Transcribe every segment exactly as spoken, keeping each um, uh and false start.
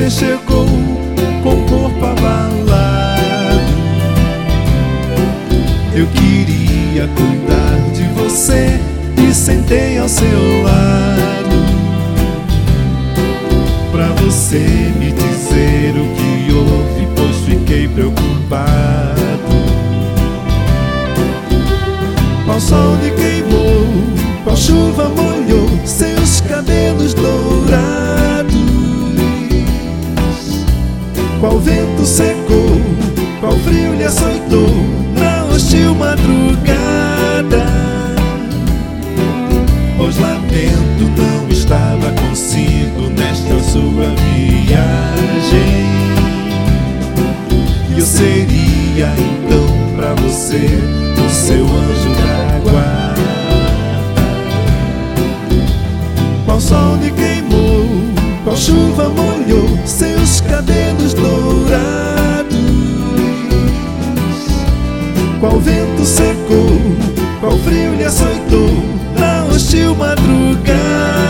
você chegou com o corpo abalado. Eu queria cuidar de você e sentei ao seu lado, pra você me dizer o que houve, pois fiquei preocupado. Qual sol lhe queimou, qual chuva molhou seus cabelos dourados, qual vento secou, qual frio lhe açoitou na hostil madrugada. Pois lamento não estava consigo nesta sua viagem. E eu seria então pra você o seu anjo da guarda. Qual sol lhe queimou, qual chuva molhou seus cabelos dourados, qual vento secou, qual frio lhe açoitou na hostil madrugada.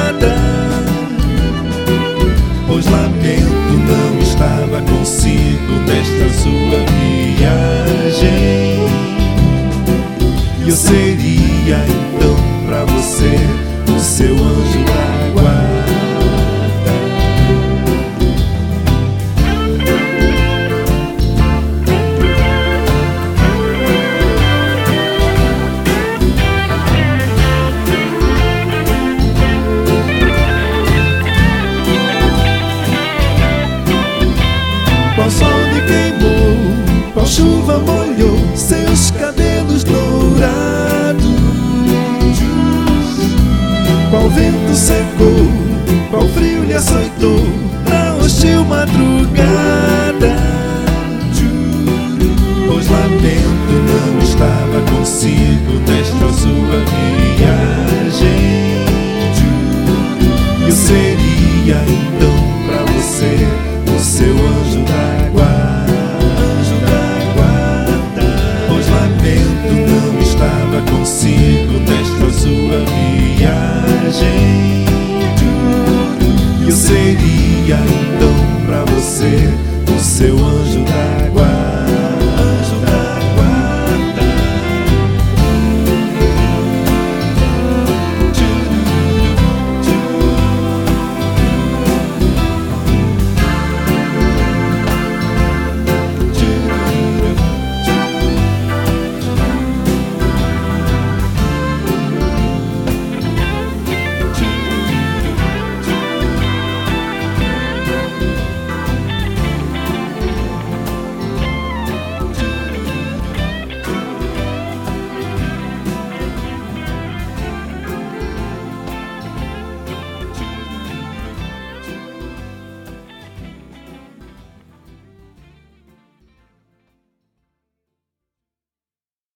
Pois lamento não estava consigo nesta sua viagem. E eu seria então pra você o seu anjo da guarda. Qual sol lhe queimou, qual chuva molhou seus cabelos dourados, qual vento secou, qual frio lhe açoitou na hostil madrugada. Pois lamento não estava consigo nesta sua viagem. Eu seria então pra você o seu anjo da guarda, anjo da guarda. Pois lamento não estava consigo nesta sua viagem. Eu seria então pra você o seu anjo da guarda.